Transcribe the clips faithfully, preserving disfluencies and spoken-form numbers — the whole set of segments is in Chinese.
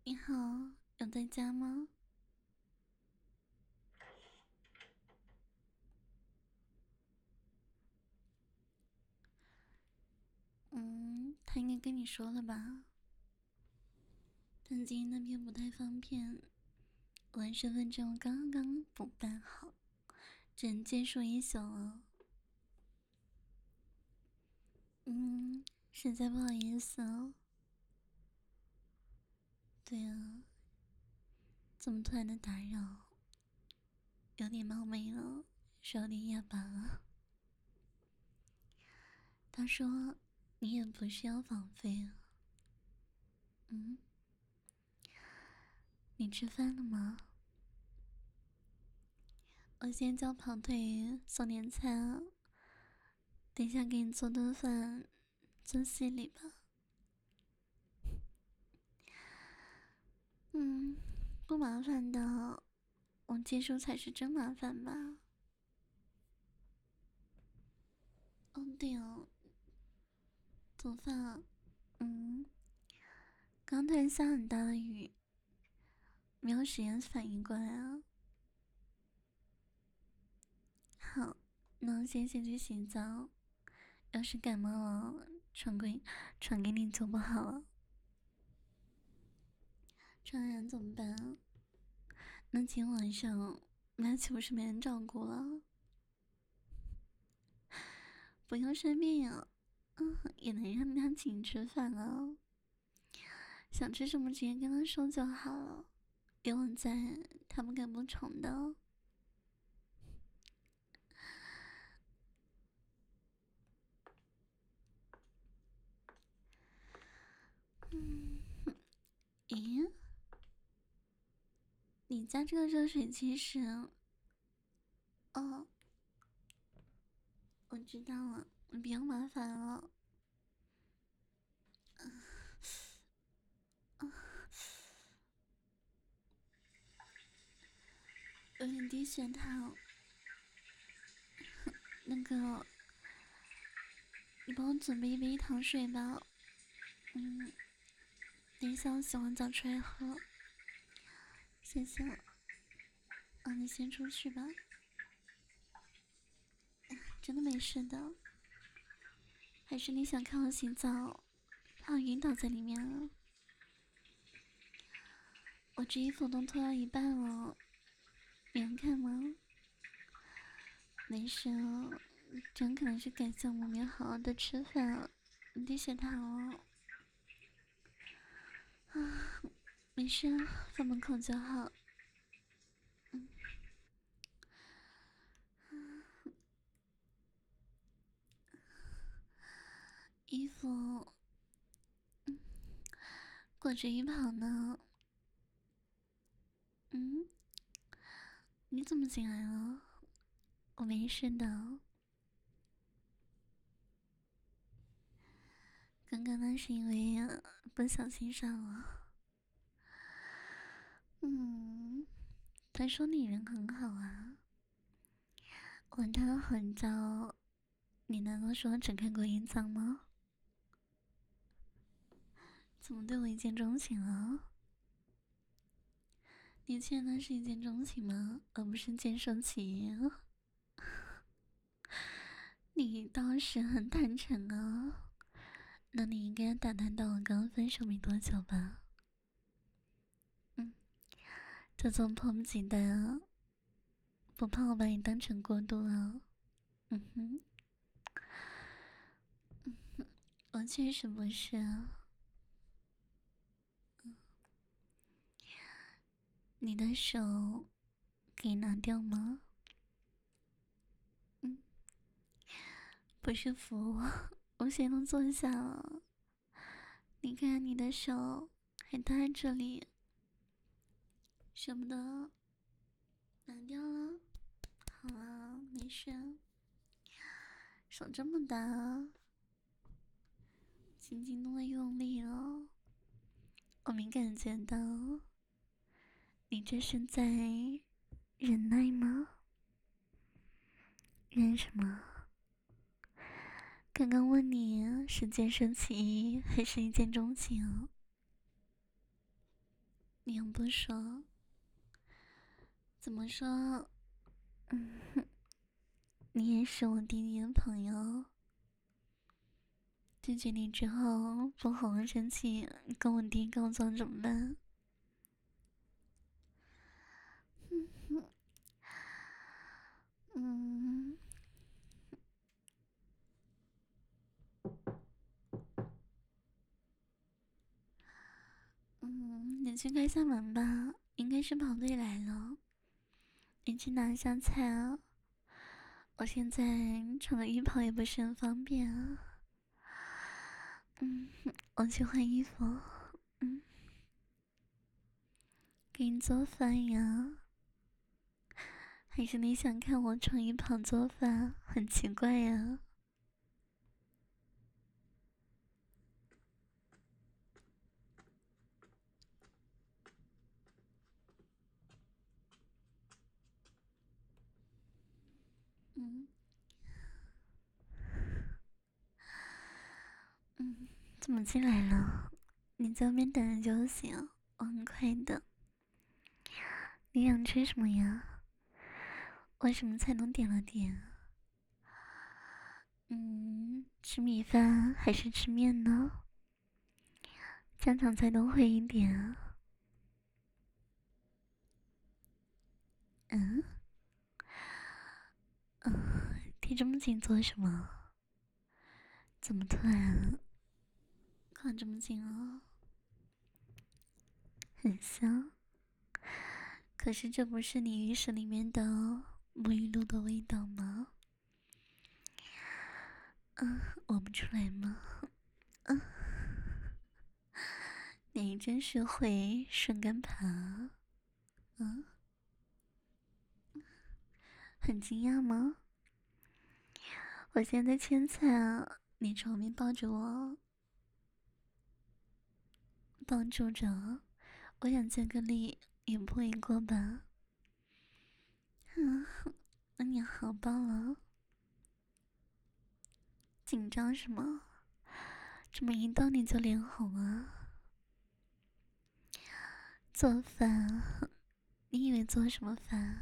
你好，有在家吗？嗯，他应该跟你说了吧？但今天那边不太方便，我的身份证刚刚补办好，只能借宿一宿了。嗯，实在不好意思哦。对啊，怎么突然的打扰？有点冒昧了，是有点哑巴了。他说你也不是要访费啊。嗯，你吃饭了吗？我先叫跑腿送点菜啊，等一下给你做顿饭，做西里吧。嗯，不麻烦的，我接受才是真麻烦吧。哦对哦，做饭啊。嗯，刚突然下很大的雨，没有时间反应过来啊。好，那我先先去洗澡，要是感冒了，传给传给你就不好了，传染怎么办啊？那今天晚上那岂不是没人照顾了？不用生病呀，嗯，也能让他请吃饭啊。想吃什么直接跟他说就好了，有我在，他不敢不宠的。嗯，咦，你家这个热水器是？哦，我知道了，不要麻烦了。有点低血糖，那个，你帮我准备一杯糖水吧。嗯，等一下我洗完澡出来喝。谢谢。啊，你先出去吧。真的没事的。还是你想看我洗澡，怕我晕倒在里面了？我这衣服都脱到一半了，你能看吗？没事啊，这样可能是感谢我没有好好的吃饭，低血糖了。啊，没事，放门口就好。嗯，衣服，嗯，裹着浴袍呢。嗯，你怎么进来了？我没事的。刚刚那是因为不小心上了。嗯，他说你人很好啊，我他很糟，你难道说只看过一藏吗？怎么对我一见钟情了？你确定是一见钟情吗？而不是见色起意？你当时很坦诚啊，那你应该打探到我刚分手没多久吧？嗯，这种迫不及待啊，不怕我把你当成过渡啊？嗯哼，我确实不是啊。你的手可以拿掉吗？嗯，不是扶我，我现在都坐下了。你看你的手还搭在这里，舍不得拿掉了。好啊，没事。手这么大，轻轻弄的用力了，我没感觉到。你这是在忍耐吗？忍什么？刚刚问你是见色起意还是一见钟情？ 你又不说，怎么说？嗯，你也是我弟弟的朋友。拒绝你之后，不好好生气，跟我弟告状怎么办？嗯嗯，你去开下门吧，应该是跑队来了。你去拿一下菜啊！我现在穿个浴袍也不是很方便啊。嗯，我去换衣服。嗯，给你做饭呀？还是你想看我穿浴袍做饭？很奇怪呀。嗯嗯，怎么进来了？你在外面等着就行，我很快的。你想吃什么呀？我什么菜都点了点。嗯，吃米饭还是吃面呢？家常菜都会一点啊。嗯嗯，提这么紧做什么？怎么突然靠这么近了？很香，可是这不是你浴室里面的沐浴露的味道吗？嗯，闻不出来吗？嗯，你真是会顺杆爬。嗯，很惊讶吗？我现在切菜啊，你床边抱着我，帮助着，我想见个力也不为过吧？嗯，那你好棒了，紧张什么？这么一到你就脸红啊？做饭？你以为做什么饭？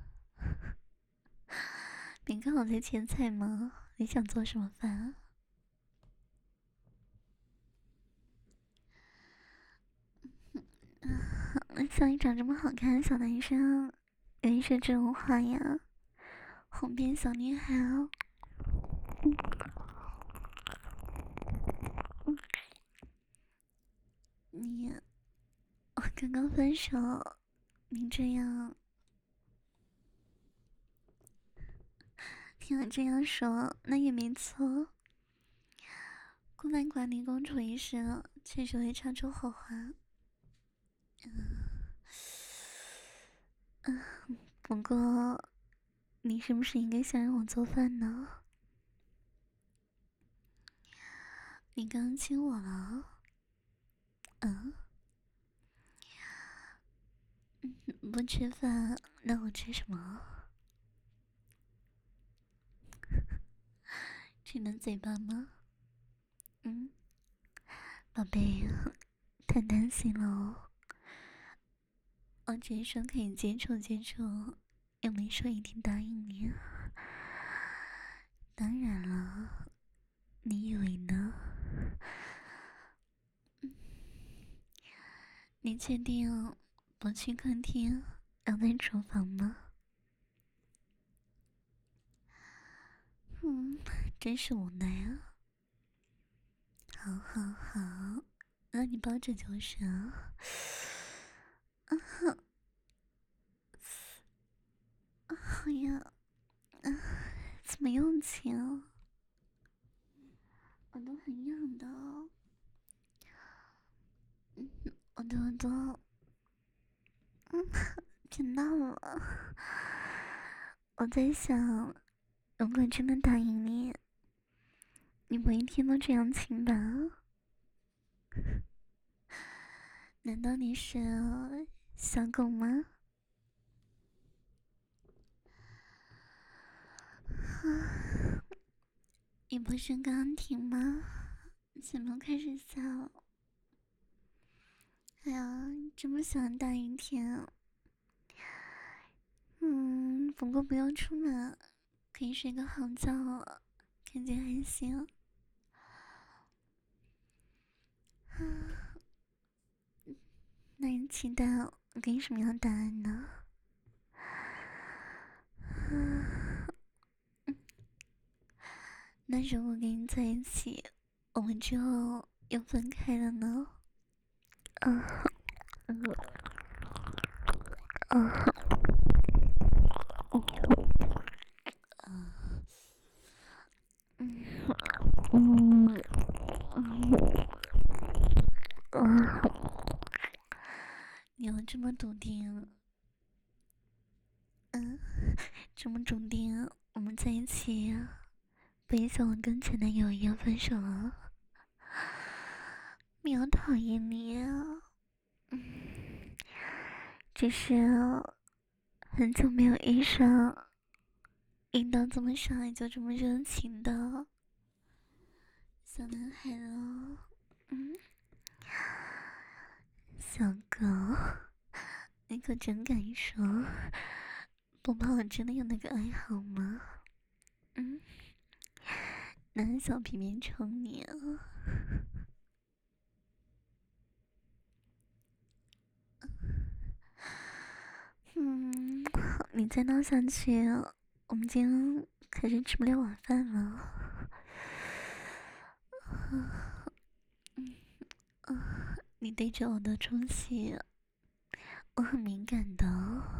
你刚好在切菜吗？你想做什么饭？像你长这么好看的小男生，原来是这种话呀？红遍小女孩哦。你，我刚刚分手，你这样，听我这样说，那也没错。孤男寡女公主一生，确实会擦出火花。嗯，不过，你是不是应该想让我做饭呢？你刚刚亲我了？嗯，不吃饭，那我吃什么？吃你的嘴巴吗？嗯，宝贝，太担心了哦。我只是说可以接触接触，又没说一定答应你。当然了，你以为呢？你确定不去客厅，要在厨房吗？嗯，真是无奈啊。好好好，那你抱着就是。啊哈，好呀，啊，怎么用情啊？我都很痒的哦。嗯，我的耳朵，嗯，听到了。我在想，如果真的答应你，你不一天都这样亲吧？难道你是小狗吗？你不是刚刚停吗？怎么开始笑？ 哎呀，真不喜欢大雨天。嗯，不过不用出门，可以睡个好觉了，感觉还行。那你期待我给你什么样的答案呢？那如果跟你在一起，我们之后又分开了呢？嗯嗯嗯嗯嗯嗯，你要这么笃定？嗯，这么笃定，我们在一起，不也像我跟前男友一样分手了？没有讨厌你啊，嗯，只是很久没有遇上遇到这么上来就这么热情的小男孩了。嗯，小哥，你可真敢说，不怕我真的有那个爱好吗？嗯，拿小皮鞭冲你啊！嗯，你再闹下去，我们今天可是吃不了晚饭了。嗯嗯，你对着我的东西，我很敏感的。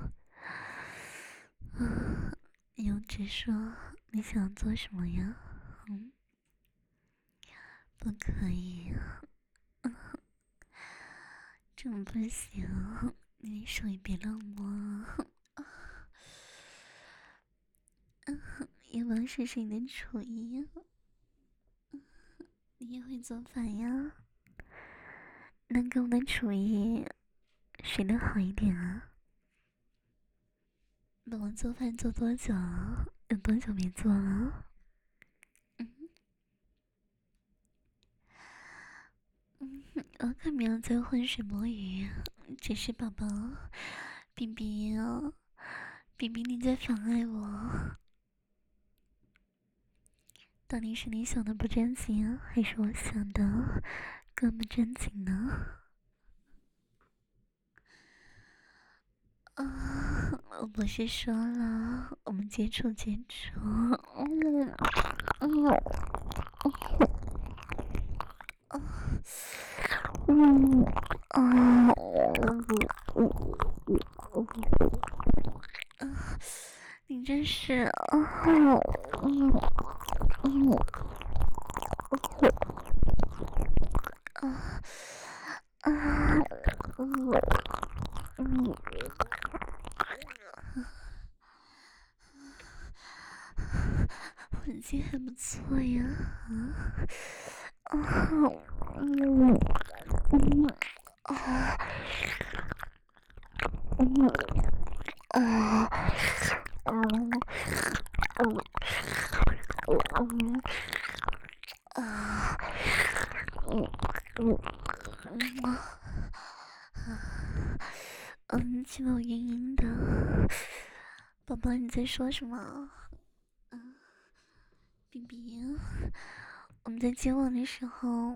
嗯，你要直说你想做什么呀？嗯，不可以，嗯，这么不行，你手也别乱摸。嗯，要不要试试你的厨艺？你也会做饭呀？那跟我的厨艺谁的好一点啊？那我做饭做多久了？有多久没做了？嗯嗯，我可没有在浑水摸鱼，只是宝宝，冰冰，冰冰你在妨碍我。到底是你想的不正经，还是我想的更不正经呢？啊，我不是说了，我们接触接触。嗯嗯嗯啊，你真是啊，嗯嗯啊啊，嗯嗯。文气还不错呀，啊，嗯嗯啊嗯啊嗯嗯嗯啊嗯嗯嗯嗯，听到晕晕的，宝宝你在说什么？嗯，冰冰，我们在接吻的时候。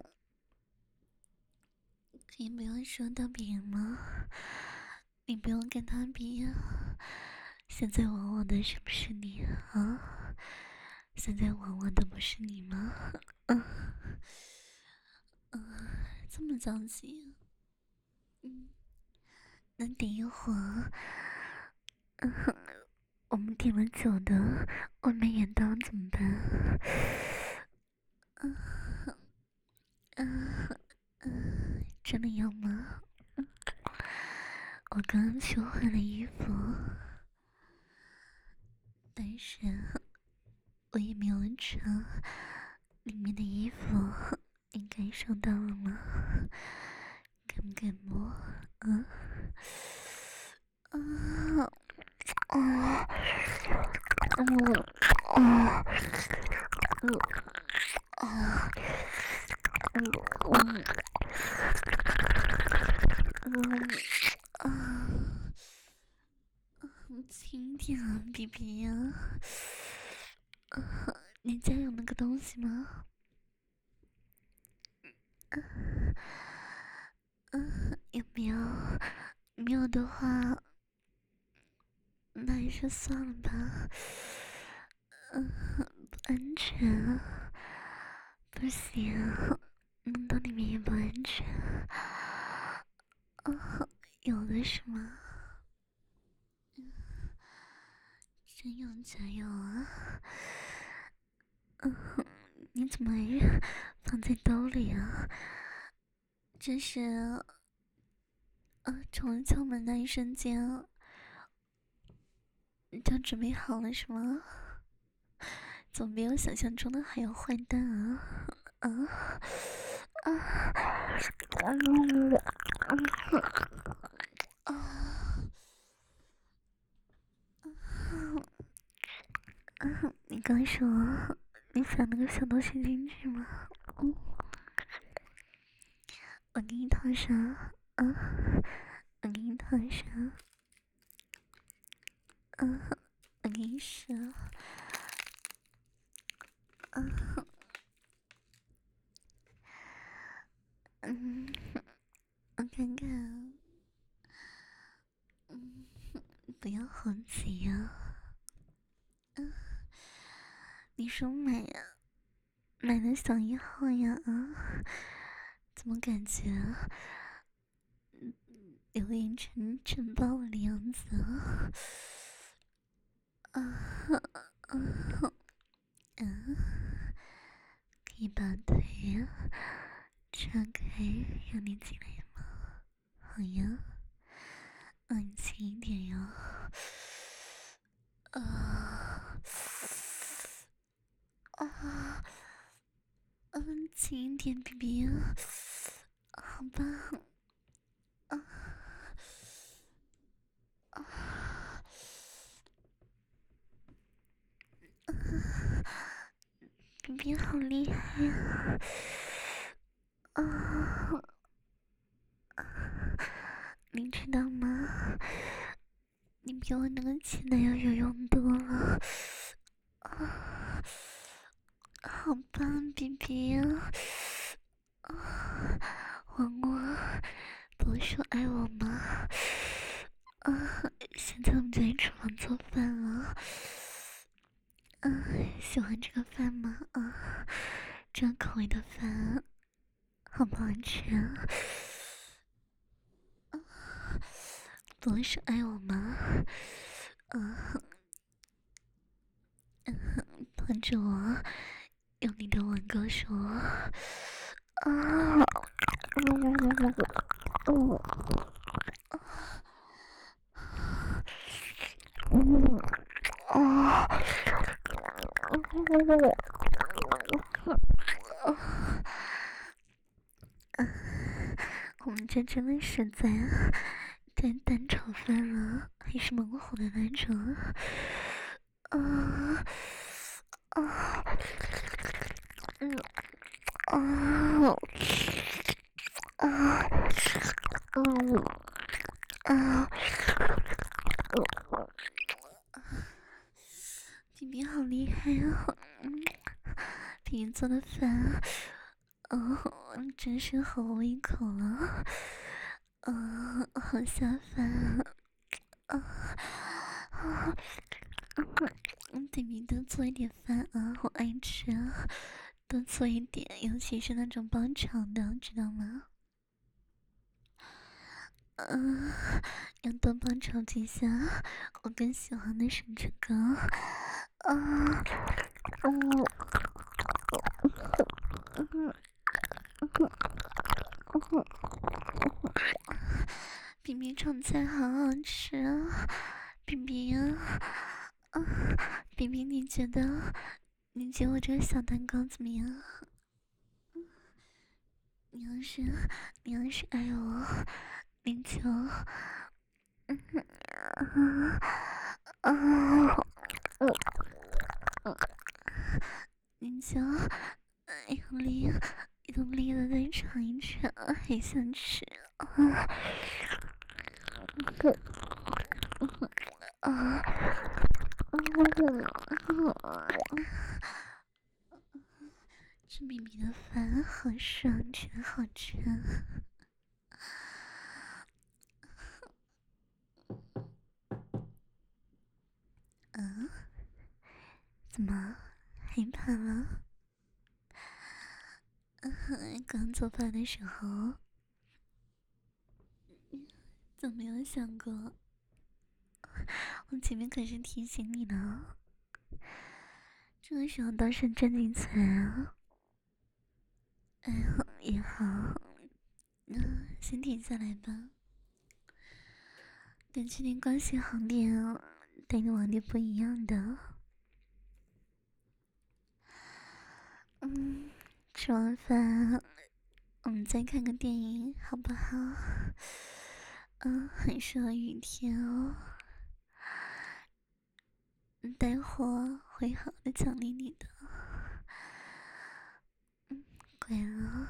可以不要说到别人吗？你不用跟他比呀、啊。现在玩我的是不是你啊？现在玩我的不是你吗？嗯嗯，这么着急？嗯，那等一会儿，嗯，我们点了酒的外卖员到怎么办？嗯嗯嗯，真的要吗？我刚刚去换了衣服，但是我也没有穿里面的衣服，你感受到了吗？敢不敢摸？嗯啊啊嗯啊嗯啊嗯轻一点啊，B B 呀、啊！你家有那个东西吗？嗯，有没有？没有的话，那还是算了吧。嗯，不安全啊，不行，弄到里面也不安全。啊，有的是吗？嗯，真有加油啊！嗯，你怎么还放在兜里啊？这是，呃，从我敲门那一瞬间，你就准备好了是吗？怎么没有想象中的还要坏蛋啊？啊啊啊！啊！你刚说你想那个小东西进去吗？嗯，我给你套上。啊，我给你套上。嗯，我给你试。嗯嗯，我看看。嗯，不要好急呀。嗯，你说买呀？买的小一号呀？啊，怎么感觉有点成城堡的样子啊？啊啊啊！可以把腿张开，让你进来吗？好呀，安静一点哟。啊啊，安静一点，B B，好吧。啊啊，B B 好厉害呀！啊，你知道吗？你比我那个前男友有用多了。啊，好棒，B B 啊！啊，问我不是说爱我吗？啊，现在我们就在厨房做饭了。啊，喜欢这个饭吗？啊，这个口味的饭好不好吃啊？啊，不是爱我吗？啊，抱着我，用力的吻歌说。啊，嗯，嗯，啊，我们这真的是在在蛋炒饭了，还是猛火的那种。啊啊，嗯啊啊，嗯啊。B B 好厉害啊！嗯，B B 做的饭，哦，真是好胃口了。嗯，好下饭啊！啊，嗯，B B 多做一点饭啊，我爱吃啊，多做一点，尤其是那种包场的，知道吗？嗯，要多帮炒几下，我更喜欢的是这个。啊，嗯，嗯，嗯，B B 炒菜好好吃啊，B B 呀，啊，B B 你觉得，你觉得我这个小蛋糕怎么样？你要是，你要是爱我，你就。啊啊！嗯嗯，你就用力用力的再尝一尝，还想吃啊？ 啊，这米米的饭好爽，真好吃。嗯，怎么害怕了？刚做饭的时候，怎么没有想过？我前面可是提醒你呢，这个时候倒是正经起来啊。哎呀，也好，那先停下来吧。等今天关系好点啊，带你玩点不一样的。嗯，吃完饭我们再看个电影好不好？嗯，很适合雨天哦。待会儿会好的奖励你的。嗯，乖了。